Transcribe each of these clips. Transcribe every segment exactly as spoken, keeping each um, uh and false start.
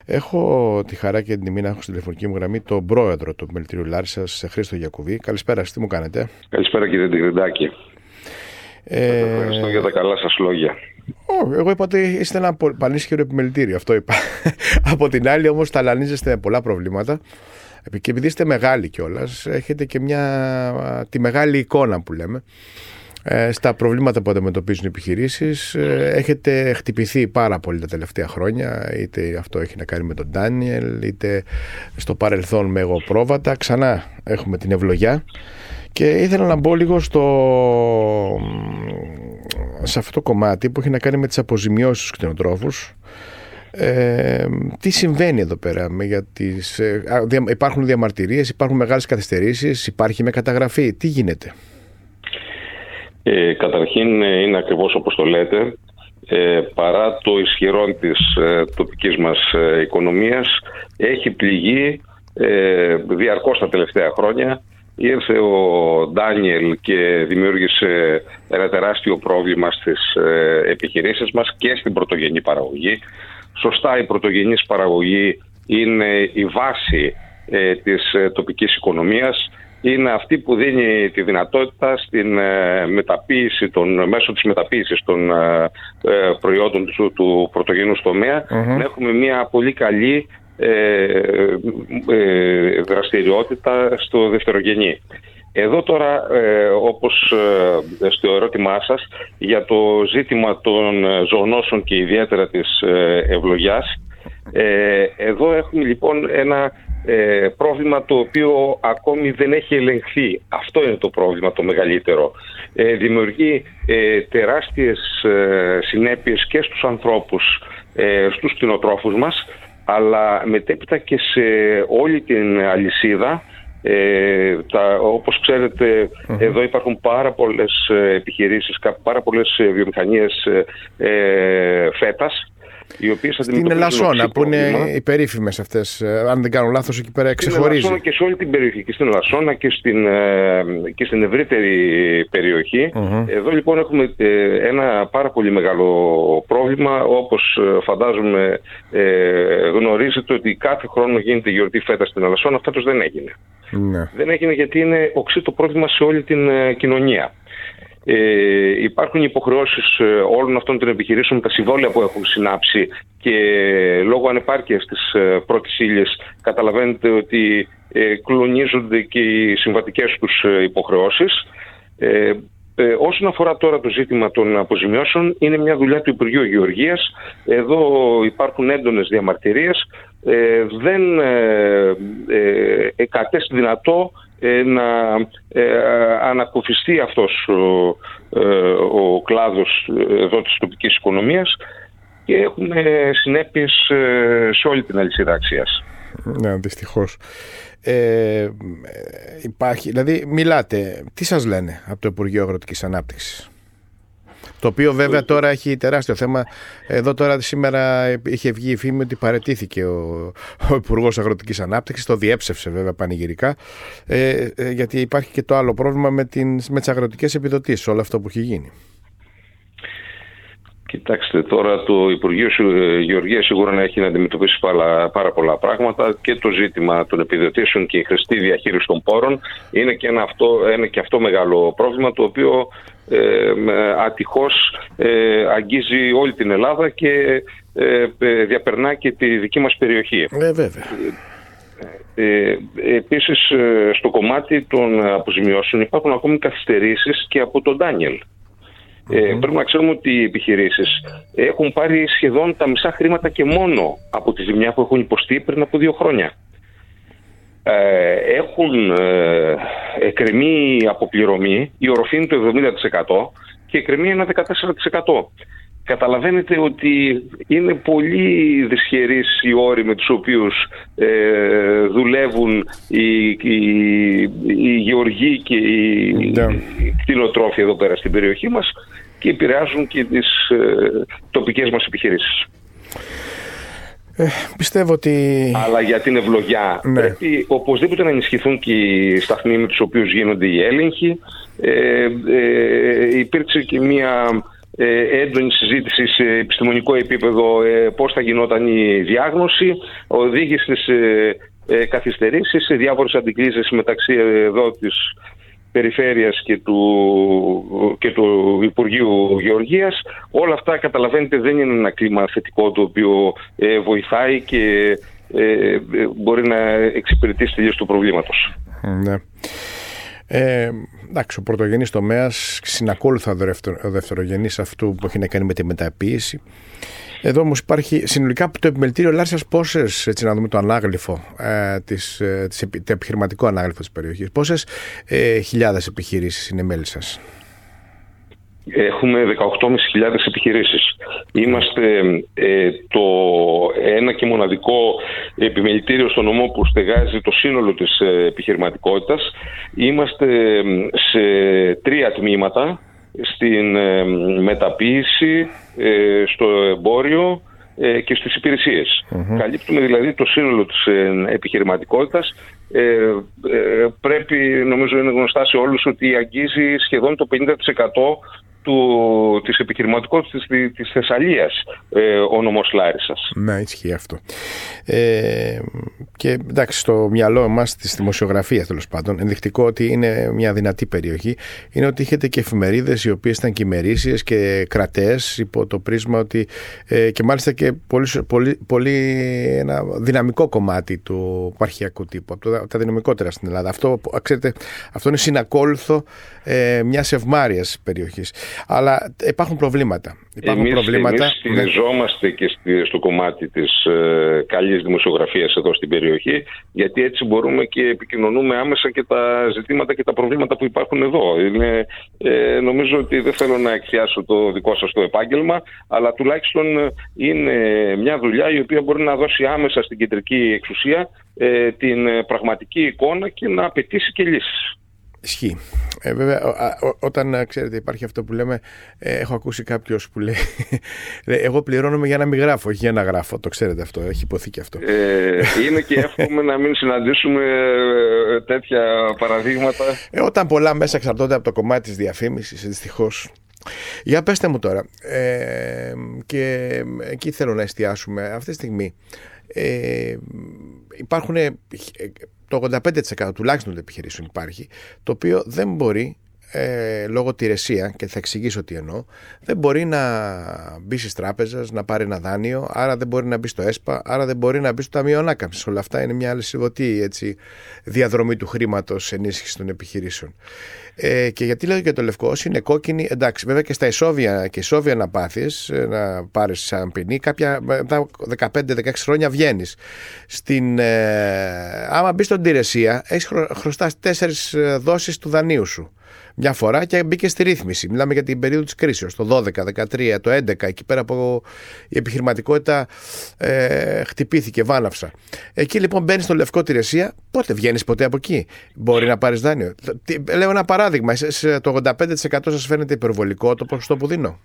Έχω τη χαρά και την τιμή να έχω στην τηλεφωνική μου γραμμή τον πρόεδρο του Επιμελητηρίου Λάρισσας, Χρήστο Γιακουβή. Καλησπέρα, τι μου κάνετε? Καλησπέρα κύριε Τιγρεντάκη. Ε... Ευχαριστώ για τα καλά σας λόγια. Oh, εγώ είπα ότι είστε ένα πανίσχυρο επιμελητήριο, αυτό είπα. Από την άλλη όμως ταλανίζεστε πολλά προβλήματα και επειδή είστε μεγάλοι κιόλας, έχετε και μια, τη μεγάλη εικόνα που λέμε ε, στα προβλήματα που αντιμετωπίζουν οι επιχειρήσεις. Ε, έχετε χτυπηθεί πάρα πολύ τα τελευταία χρόνια, είτε αυτό έχει να κάνει με τον Ντάνιελ, είτε στο παρελθόν με εγωπρόβατα. Ξανά έχουμε την ευλογιά και ήθελα να μπω λίγο στο... σε αυτό το κομμάτι που έχει να κάνει με τις αποζημιώσεις στους κτηνοτρόφους. Ε, τι συμβαίνει εδώ πέρα με για τις, ε, δια, υπάρχουν διαμαρτυρίες, υπάρχουν μεγάλες καθυστερήσεις, υπάρχει με καταγραφή, τι γίνεται? Ε, καταρχήν είναι ακριβώς όπως το λέτε. Ε, παρά το ισχυρό της ε, τοπικής μας ε, οικονομίας, έχει πληγεί ε, διαρκώς τα τελευταία χρόνια. Ήρθε ο Ντάνιελ και δημιούργησε ένα τεράστιο πρόβλημα στις ε, επιχειρήσεις μας και στην πρωτογενή παραγωγή. Σωστά, η πρωτογενής παραγωγή είναι η βάση ε, της ε, τοπικής οικονομίας. Είναι αυτή που δίνει τη δυνατότητα στην ε, μεταποίηση των, μέσω της μεταποίησης των ε, ε, προϊόντων του, του πρωτογενούς τομέα mm-hmm. να έχουμε μια πολύ καλή ε, ε, δραστηριότητα στο δευτερογενή. Εδώ τώρα, ε, όπως ε, στο ερώτημά σας, για το ζήτημα των ζωονόσων και ιδιαίτερα της ε, ευλογιάς, ε, εδώ έχουμε λοιπόν ένα ε, πρόβλημα το οποίο ακόμη δεν έχει ελεγχθεί. Αυτό είναι το πρόβλημα το μεγαλύτερο. Ε, δημιουργεί ε, τεράστιες ε, συνέπειες και στους ανθρώπους, ε, στους κτηνοτρόφους μας, αλλά μετέπειτα και σε όλη την αλυσίδα. Ε, τα, όπως ξέρετε uh-huh. εδώ υπάρχουν πάρα πολλές επιχειρήσεις, πάρα πολλές βιομηχανίες ε, φέτας, οι οποίες στην Ελασσόνα που είναι οι περίφημες αυτές, αν δεν κάνω λάθος, εκεί πέρα ξεχωρίζει. Στην Ελασσόνα και σε όλη την περιοχή, και στην Ελασσόνα και στην, και στην ευρύτερη περιοχή. Uh-huh. Εδώ λοιπόν έχουμε ένα πάρα πολύ μεγάλο πρόβλημα. Όπως φαντάζομαι ε, γνωρίζετε ότι κάθε χρόνο γίνεται γιορτή φέτα στην Ελασσόνα. Φέτος δεν έγινε. Ναι. Δεν έγινε γιατί είναι οξύ το πρόβλημα σε όλη την ε, κοινωνία. Ε, υπάρχουν υποχρεώσεις ε, όλων αυτών των επιχειρήσεων, τα συμβόλαια που έχουν συνάψει και λόγω ανεπάρκειας της ε, πρώτης ύλης καταλαβαίνετε ότι ε, κλονίζονται και οι συμβατικές τους ε, υποχρεώσεις. Ε, Ε, όσον αφορά τώρα το ζήτημα των αποζημιώσεων, είναι μια δουλειά του Υπουργείου Γεωργίας. Εδώ υπάρχουν έντονες διαμαρτυρίες. Ε, δεν ε, ε, κατέστη δυνατό ε, να ε, ανακουφιστεί αυτός ο, ε, ο κλάδος εδώ της τοπικής οικονομίας και έχουμε συνέπειες ε, σε όλη την αλυσίδα αξίας. Ναι, δυστυχώς. Ε, υπάρχει, δηλαδή μιλάτε, τι σας λένε από το Υπουργείο Αγροτικής Ανάπτυξης, το οποίο βέβαια τώρα έχει τεράστιο θέμα. Εδώ τώρα σήμερα είχε βγει η φήμη ότι παραιτήθηκε ο, ο Υπουργός Αγροτικής Ανάπτυξης, το διέψευσε βέβαια πανηγυρικά, ε, ε, γιατί υπάρχει και το άλλο πρόβλημα με, την, με τις αγροτικές επιδοτήσεις, όλο αυτό που έχει γίνει. Κοιτάξτε, τώρα το Υπουργείο Γεωργίας σίγουρα να έχει να αντιμετωπίσει πάρα, πάρα πολλά πράγματα και το ζήτημα των επιδοτήσεων και η χρηστή διαχείριση των πόρων είναι και, ένα αυτό, είναι και αυτό μεγάλο πρόβλημα, το οποίο ε, ατυχώς ε, αγγίζει όλη την Ελλάδα και ε, ε, διαπερνά και τη δική μας περιοχή. Ε, βέβαια. Ε, επίσης, στο κομμάτι των αποζημιώσεων υπάρχουν ακόμη καθυστερήσεις και από τον Ντάνιελ. Ε, mm-hmm. Πρέπει να ξέρουμε ότι οι επιχειρήσεις έχουν πάρει σχεδόν τα μισά χρήματα και μόνο από τη ζημιά που έχουν υποστεί πριν από δύο χρόνια. Ε, έχουν ε, εκκρεμεί αποπληρωμή, η οροφή είναι το εβδομήντα τοις εκατό και εκκρεμεί ένα δεκατέσσερα τοις εκατό. Καταλαβαίνετε ότι είναι πολύ δυσχερείς οι όροι με τους οποίους ε, δουλεύουν οι, οι, οι γεωργοί και οι, yeah. οι κτηνοτρόφοι εδώ πέρα στην περιοχή μας και επηρεάζουν και τις ε, τοπικές μας επιχειρήσεις. Ε, πιστεύω ότι... Αλλά για την ευλογιά ναι. πρέπει οπωσδήποτε να ενισχυθούν και οι σταθμοί με τους οποίους γίνονται οι έλεγχοι. Ε, ε, υπήρξε και μια... έντονη συζήτηση σε επιστημονικό επίπεδο πώς θα γινόταν η διάγνωση, οδήγησε σε καθυστερήσεις, σε διάφορες αντικλήσεις μεταξύ εδώ της Περιφέρειας και του, και του Υπουργείου Γεωργίας. Όλα αυτά, καταλαβαίνετε, δεν είναι ένα κλίμα θετικό το οποίο ε, βοηθάει και ε, μπορεί να εξυπηρετήσει τη λύση του προβλήματος. Ναι. Ε, εντάξει, ο πρωτογενής τομέας συνακόλουθα ο δευτερογενής αυτού που έχει να κάνει με τη μεταποίηση. Εδώ όμως υπάρχει συνολικά το επιμελητήριο Λάρισσας, πόσες, έτσι να δούμε το ανάγλυφο, ε, της, ε, της, το επιχειρηματικό ανάγλυφο της περιοχής, πόσες ε, χιλιάδες επιχειρήσεις είναι μέλη σας? Έχουμε δεκαοκτώ χιλιάδες πεντακόσιες επιχειρήσεις. Είμαστε ε, το ένα και μοναδικό επιμελητήριο στο νομό που στεγάζει το σύνολο της ε, επιχειρηματικότητας. Είμαστε σε τρία τμήματα, στην ε, μεταποίηση, ε, στο εμπόριο ε, και στις υπηρεσίες. Mm-hmm. Καλύπτουμε δηλαδή το σύνολο της ε, επιχειρηματικότητας. Ε, ε, πρέπει, νομίζω είναι γνωστά σε όλους, ότι αγγίζει σχεδόν το πενήντα τοις εκατό του, της επιχειρηματικότητας της, της Θεσσαλίας ε, ο νομός Λάρισσας. Ναι, ισχύει αυτό. Ε, και εντάξει, στο μυαλό μας της δημοσιογραφίας, τέλος πάντων, ενδεικτικό ότι είναι μια δυνατή περιοχή είναι ότι είχετε και εφημερίδες οι οποίες ήταν και ημερήσιες και κρατές, υπό το πρίσμα ότι ε, και μάλιστα και πολύ, πολύ, πολύ ένα δυναμικό κομμάτι του επαρχιακού τύπου, από τα, τα δυναμικότερα στην Ελλάδα. Αυτό, ξέρετε, αυτό είναι συνακόλουθο ε, μιας ευμάρειας περιοχής. Αλλά υπάρχουν προβλήματα. Υπάρχουν εμείς, προβλήματα. Εμείς στηριζόμαστε ναι. και στη, στο κομμάτι της ε, καλής δημοσιογραφίας εδώ στην περιοχή, γιατί έτσι μπορούμε και επικοινωνούμε άμεσα και τα ζητήματα και τα προβλήματα που υπάρχουν εδώ. Είναι, ε, νομίζω ότι δεν θέλω να εκθιάσω το δικό σας το επάγγελμα, αλλά τουλάχιστον είναι μια δουλειά η οποία μπορεί να δώσει άμεσα στην κεντρική εξουσία ε, την πραγματική εικόνα και να απαιτήσει και λύσεις. Ισχύει. Ε, βέβαια, ό, ό, όταν ξέρετε υπάρχει αυτό που λέμε, ε, έχω ακούσει κάποιος που λέει εγώ πληρώνομαι για να μην γράφω, όχι για να γράφω. Το ξέρετε αυτό, έχει υποθεί και αυτό. Ε, είναι και εύχομαι να μην συναντήσουμε ε, τέτοια παραδείγματα. Ε, όταν πολλά μέσα εξαρτώνται από το κομμάτι της διαφήμισης, δυστυχώς. Για πέστε μου τώρα, ε, και εκεί θέλω να εστιάσουμε αυτή τη στιγμή. Ε, υπάρχουν το ογδόντα πέντε τοις εκατό τουλάχιστον των επιχειρήσεων υπάρχει, το οποίο δεν μπορεί ε, λόγω τη αιρεσία, και θα εξηγήσω τι εννοώ, δεν μπορεί να μπει στις τράπεζες, να πάρει ένα δάνειο, άρα δεν μπορεί να μπει στο ΕΣΠΑ, άρα δεν μπορεί να μπει στο Ταμείο Ανάκαμψης. Όλα αυτά είναι μια αλυσιδωτή έτσι, διαδρομή του χρήματος ενίσχυσης των επιχειρήσεων. Ε, και γιατί λέω και το λευκό, όσοι είναι κόκκινοι, εντάξει, βέβαια και στα ισόβια και ισόβια να πάθεις, να πάρεις σαν ποινή, κάποια μετά δεκαπέντε δεκαέξι χρόνια βγαίνεις. Στην, ε, άμα μπεις στον τηρεσία, έχεις χρω, χρωστάς τέσσερις δόσεις του δανείου σου. Μια φορά και μπήκε στη ρύθμιση. Μιλάμε για την περίοδο της κρίσεως, το δώδεκα, δεκατρία, το έντεκα, εκεί πέρα που η επιχειρηματικότητα ε, χτυπήθηκε, βάναυσα. Εκεί λοιπόν μπαίνεις στο λευκό τηρεσία, πότε βγαίνεις ποτέ από εκεί? Μπορεί να πάρεις δάνειο? Λέω ένα παράδειγμα, το ογδόντα πέντε τοις εκατό σας φαίνεται υπερβολικό το ποσοστό που δίνω?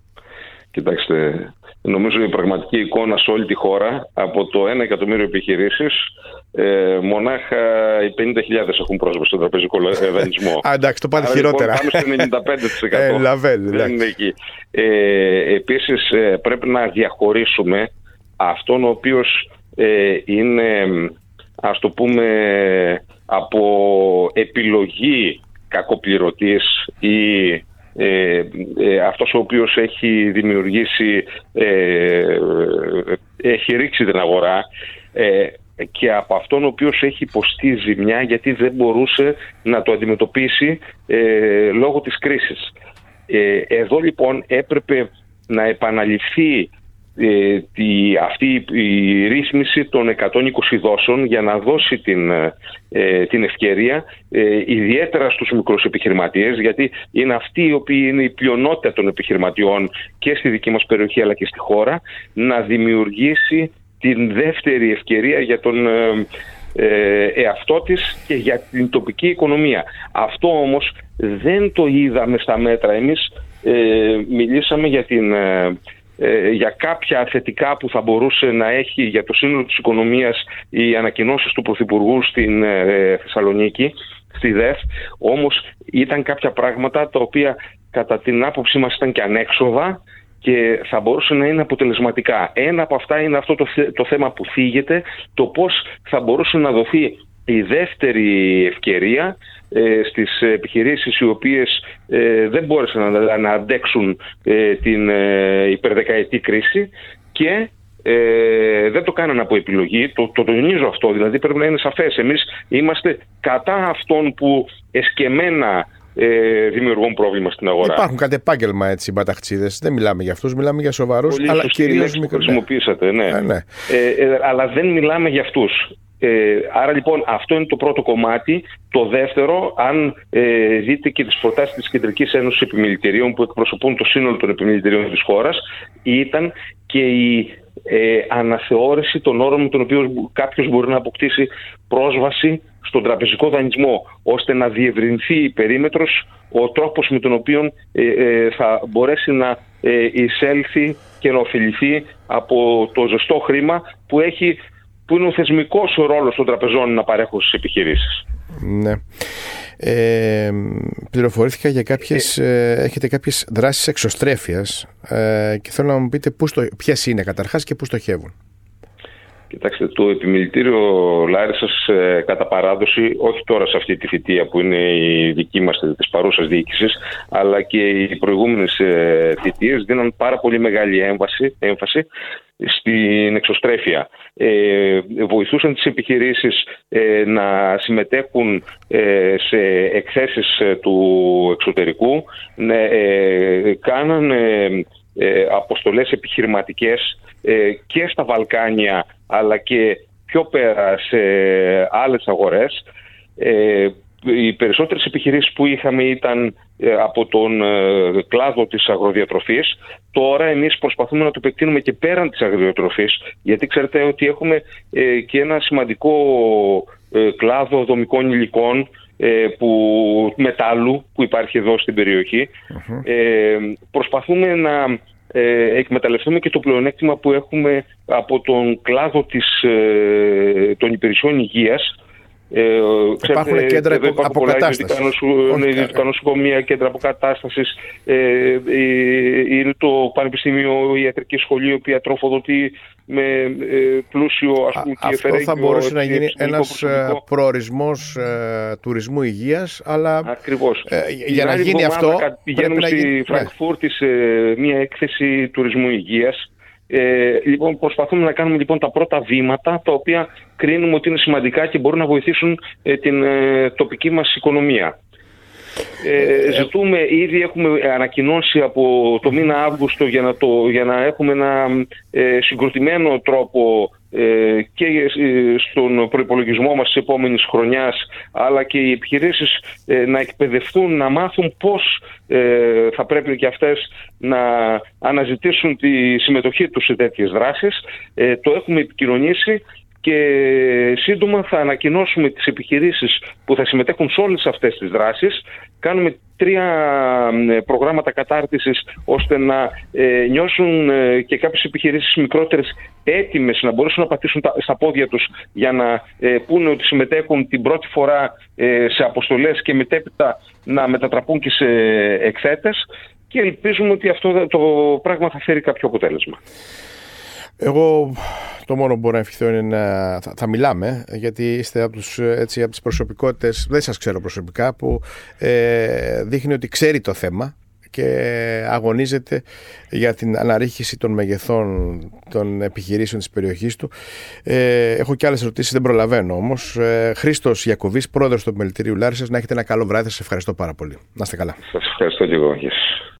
Κοιτάξτε, νομίζω η πραγματική εικόνα σε όλη τη χώρα, από το ένα εκατομμύριο επιχειρήσεις, ε, μονάχα οι πενήντα χιλιάδες έχουν πρόσβαση στον τραπεζικό δανεισμό. Α, εντάξει, το πάτε χειρότερα. Λοιπόν, πάμε στο ενενήντα πέντε τοις εκατό. Ε, λαβέλ, δεν είναι εκεί. Ε, επίσης, ε, πρέπει να διαχωρίσουμε αυτόν ο οποίος ε, είναι, ας το πούμε, από επιλογή κακοπληρωτής ή Ε, ε, αυτός ο οποίος έχει δημιουργήσει, ε, έχει ρίξει την αγορά, ε, και από αυτόν ο οποίος έχει υποστεί ζημιά γιατί δεν μπορούσε να το αντιμετωπίσει ε, λόγω της κρίσης. Ε, εδώ λοιπόν έπρεπε να επαναληφθεί ε, τη, αυτή η ρύθμιση των εκατόν είκοσι δόσεων για να δώσει την, ε, την ευκαιρία ε, ιδιαίτερα στους μικρούς επιχειρηματίες, γιατί είναι αυτοί οι οποίοι είναι η πλειονότητα των επιχειρηματιών και στη δική μας περιοχή αλλά και στη χώρα, να δημιουργήσει την δεύτερη ευκαιρία για τον ε, ε, εαυτό της και για την τοπική οικονομία. Αυτό όμως δεν το είδαμε στα μέτρα. Εμείς ε, μιλήσαμε για την... Ε, Ε, για κάποια θετικά που θα μπορούσε να έχει για το σύνολο της οικονομίας οι ανακοινώσεις του Πρωθυπουργού στην ε, Θεσσαλονίκη, στη ΔΕΘ, όμως ήταν κάποια πράγματα τα οποία κατά την άποψή μας ήταν και ανέξοδα και θα μπορούσε να είναι αποτελεσματικά. Ένα από αυτά είναι αυτό το, το θέμα που θίγεται, το πώς θα μπορούσε να δοθεί η δεύτερη ευκαιρία ε, στις επιχειρήσεις οι οποίες ε, δεν μπόρεσαν να, να αντέξουν ε, την ε, υπερδεκαετή κρίση και ε, δεν το κάνανε από επιλογή. Το, το τονίζω αυτό, δηλαδή πρέπει να είναι σαφές. Εμείς είμαστε κατά αυτών που εσκεμμένα Ε, δημιουργούν πρόβλημα στην αγορά. Υπάρχουν κατ' επάγγελμα έτσι μπαταχτσίδες. Δεν μιλάμε για αυτούς, μιλάμε για σοβαρούς, πολύ αλλά κυρίως μικρούς. Χρησιμοποιήσατε, ναι. Ε, ναι. Ε, ε, αλλά δεν μιλάμε για αυτούς. Ε, άρα λοιπόν αυτό είναι το πρώτο κομμάτι. Το δεύτερο, αν ε, δείτε και τις προτάσεις της Κεντρικής Ένωσης Επιμελητηρίων που εκπροσωπούν το σύνολο των επιμελητηρίων της χώρας, ήταν και η ε, αναθεώρηση των όρων με τον οποίο κάποιος μπορεί να αποκτήσει πρόσβαση στον τραπεζικό δανεισμό, ώστε να διευρυνθεί η περίμετρος, ο τρόπος με τον οποίο ε, ε, θα μπορέσει να ε, εισέλθει και να ωφεληθεί από το ζεστό χρήμα που, έχει, που είναι ο θεσμικός ρόλος των τραπεζών να παρέχουν στις επιχειρήσεις. Ναι. Ε, πληροφορήθηκα για κάποιες, ε, έχετε κάποιες δράσεις εξωστρέφειας ε, και θέλω να μου πείτε πού στο, ποιες είναι καταρχάς και πού στοχεύουν. Κοιτάξτε, το Επιμελητήριο Λάρισσας ε, κατά παράδοση, όχι τώρα σε αυτή τη θητεία που είναι η δική μας της παρούσας διοίκησης, αλλά και οι προηγούμενες ε, θητείες δίναν πάρα πολύ μεγάλη έμφαση, έμφαση στην εξωστρέφεια. Ε, βοηθούσαν τις επιχειρήσεις ε, να συμμετέχουν ε, σε εκθέσεις ε, του εξωτερικού, ναι, ε, κάναν ε, ε, αποστολές επιχειρηματικές ε, και στα Βαλκάνια αλλά και πιο πέρα σε άλλες αγορές. Ε, οι περισσότερες επιχειρήσεις που είχαμε ήταν ε, από τον ε, κλάδο της αγροδιατροφής. Τώρα εμείς προσπαθούμε να το επεκτείνουμε και πέραν της αγροδιατροφής, γιατί ξέρετε ότι έχουμε ε, και ένα σημαντικό ε, κλάδο δομικών υλικών, ε, που, μετάλλου που υπάρχει εδώ στην περιοχή. Uh-huh. Ε, προσπαθούμε να Ε, εκμεταλλευτούμε και το πλεονέκτημα που έχουμε από τον κλάδο της, ε, των υπηρεσιών υγείας. Ε, υπάρχουν ξέρετε, κέντρα αποκατάστασης. Είναι ιδιωτικά νοσοκομεία, κέντρα αποκατάστασης. Ε, ε, είναι το Πανεπιστήμιο Ιατρική Σχολή, η οποία τροφοδοτεί με ε, πλούσιο ας πούμε, Α, αυτό θα μπορούσε να γίνει ένας προσωπικό. προορισμός ε, τουρισμού υγείας, αλλά ακριβώς. Ε, για να γίνει αυτό πηγαίνουμε στη γίνει... Φραγκφούρτη σε μια έκθεση τουρισμού υγείας. Ε, λοιπόν, προσπαθούμε να κάνουμε λοιπόν τα πρώτα βήματα, τα οποία κρίνουμε ότι είναι σημαντικά και μπορούν να βοηθήσουν ε, την ε, τοπική μας οικονομία. Ε, ζητούμε, ήδη έχουμε ανακοινώσει από το μήνα Αύγουστο για να, το, για να έχουμε ένα ε, συγκροτημένο τρόπο ε, και στον προϋπολογισμό μας της επόμενης χρονιάς, αλλά και οι επιχειρήσεις ε, να εκπαιδευτούν, να μάθουν πώς ε, θα πρέπει και αυτές να αναζητήσουν τη συμμετοχή τους σε τέτοιες δράσεις. Ε, το έχουμε επικοινωνήσει και σύντομα θα ανακοινώσουμε τις επιχειρήσεις που θα συμμετέχουν σε όλες αυτές τις δράσεις. Κάνουμε τρία προγράμματα κατάρτισης ώστε να ε, νιώσουν ε, και κάποιες επιχειρήσεις μικρότερες έτοιμες να μπορέσουν να πατήσουν τα, στα πόδια τους για να ε, πούνε ότι συμμετέχουν την πρώτη φορά ε, σε αποστολές και μετέπειτα να μετατραπούν και σε εκθέτες, και ελπίζουμε ότι αυτό το πράγμα θα φέρει κάποιο αποτέλεσμα. Εγώ το μόνο που μπορώ να ευχηθώ είναι να θα, θα μιλάμε, γιατί είστε από, τους, έτσι, από τις προσωπικότητες, δεν σας ξέρω προσωπικά, που ε, δείχνει ότι ξέρει το θέμα και αγωνίζεται για την αναρρίχηση των μεγεθών των επιχειρήσεων της περιοχής του. Ε, έχω και άλλες ερωτήσεις, δεν προλαβαίνω όμως. Ε, Χρήστος Ιακωβής, πρόεδρος του Επιμελητηρίου Λάρισσας, να έχετε ένα καλό βράδυ. Σας ευχαριστώ πάρα πολύ. Να είστε καλά. Σας ευχαριστώ και εγώ. Yes.